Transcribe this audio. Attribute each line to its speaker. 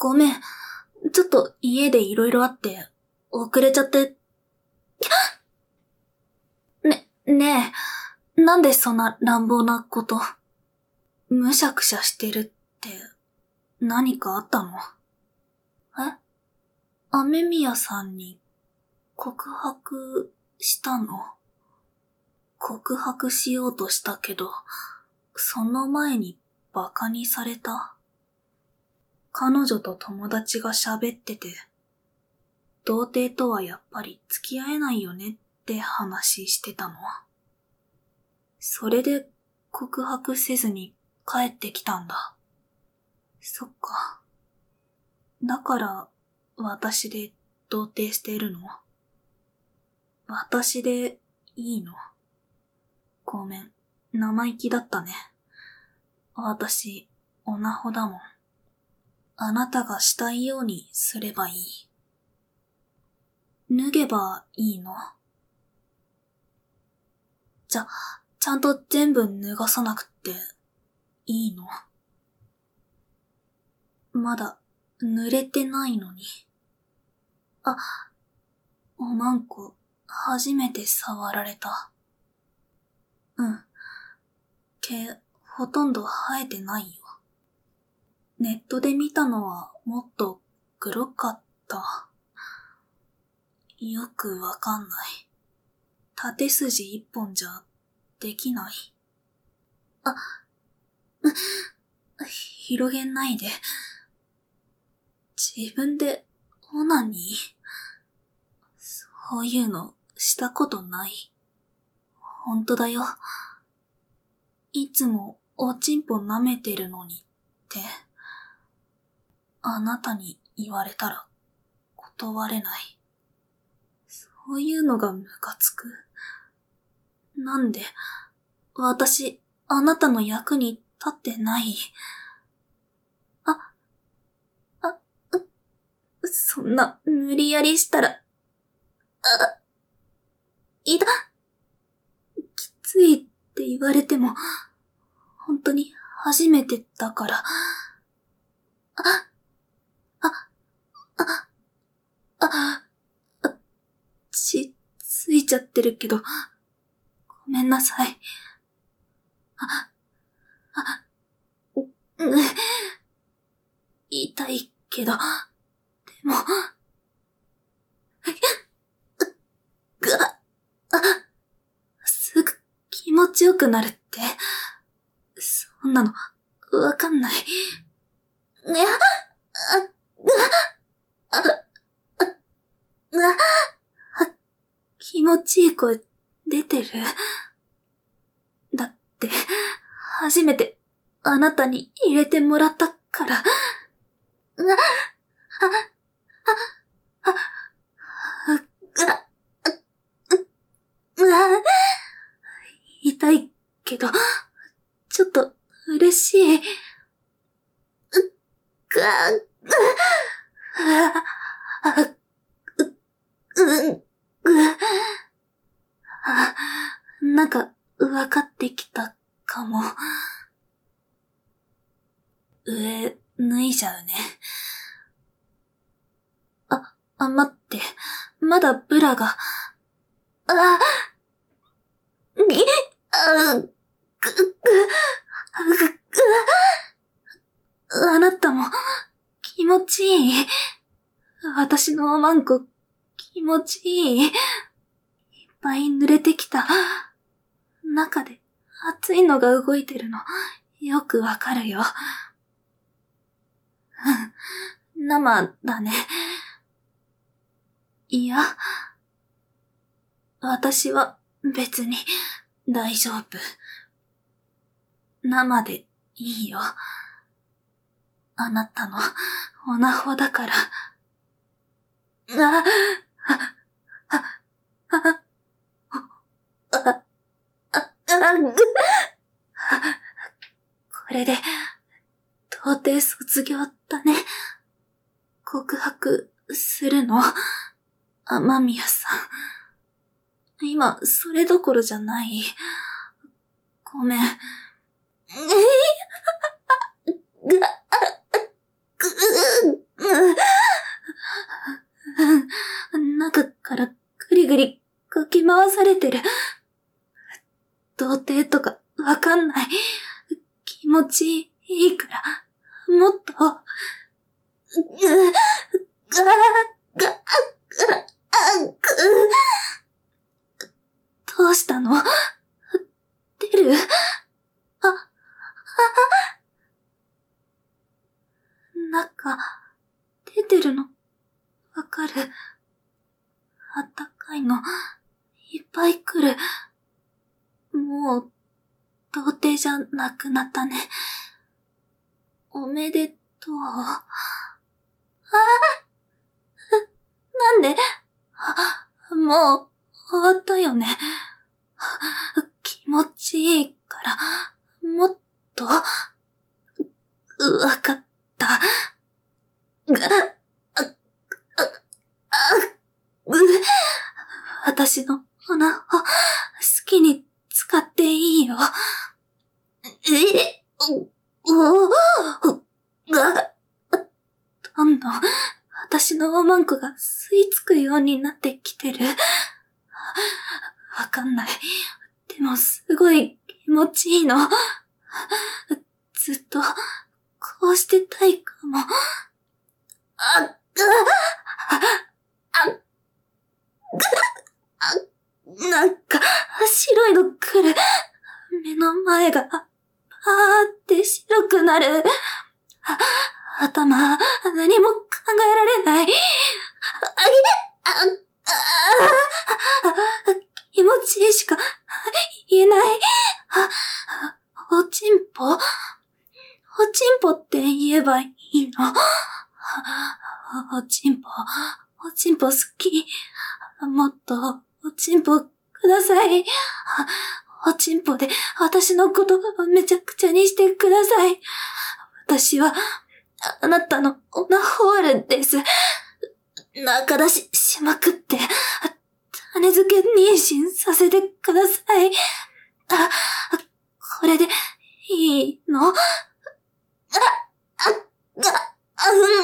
Speaker 1: ごめん。ちょっと家でいろいろあって、遅れちゃって。ねえ、なんでそんな乱暴なこと？むしゃくしゃしてるって、何かあったの？雨宮さんに告白したの？告白しようとしたけど、その前にバカにされた。彼女と友達が喋ってて、童貞とはやっぱり付き合えないよねって話してたの。それで告白せずに帰ってきたんだ。そっか。だから私で童貞してるの？私でいいの？ごめん、生意気だったね。私、オナホだもん。あなたがしたいようにすればいい。脱げばいいの？ちゃんと全部脱がさなくていいの？まだ濡れてないのに。おまんこ、初めて触られた。うん。毛、ほとんど生えてないよ。ネットで見たのはもっと黒かった。よくわかんない。縦筋一本じゃできない。広げないで。自分でオナニー？そういうのしたことない。ほんとだよ。いつもおちんぽ舐めてるのにって、あなたに言われたら断れない。そういうのがムカつく。なんで、私、あなたの役に立ってない。そんな無理やりしたら、きついって言われても、本当に初めてだから。血ついちゃってるけど、ごめんなさい。痛いけど、でも、すぐ気持ちよくなるって、そんなの、わかんない。気持ちいい声出てる？だって、初めてあなたに入れてもらったから。痛いけど、ちょっと嬉しい。なんか、わかってきたかも。上、脱いじゃうね。待って。まだブラが。あなたも、気持ちいい。私のおまんこ、気持ちいい。いっぱい濡れてきた。中で熱いのが動いてるの、よくわかるよ。生だね。いや、私は別に大丈夫。生でいいよ。あなたのオナホだから。これで、童貞卒業だね。告白するの？雨宮さん。今、それどころじゃない。ごめん。 回されてる。童貞とかわかんない。気持ちいいから、もっと、どうしたの？出る？なんか、出てるの、わかる。あったかいの、いっぱい来る。もう、童貞じゃなくなったね。おめでとう。なんで？もう、終わったよね。気持ちいいから、もっと、わかった。私の鼻を好きに使っていいよ。どんどん私のおまんこが吸い付くようになってきてる。わかんない。でもすごい気持ちいいの。ずっとこうしてたいかも。なんか白いの来る。目の前がパーって白くなる。頭、何も考えられない。気持ちいいしか言えない。おちんぽって言えばいいの。おちんぽ好き。もっとおちんぽください。おちんぽで私のことめちゃくちゃにしてください。私はあなたのオナホールです。中出ししまくって、種付け妊娠させてください。これでいいの？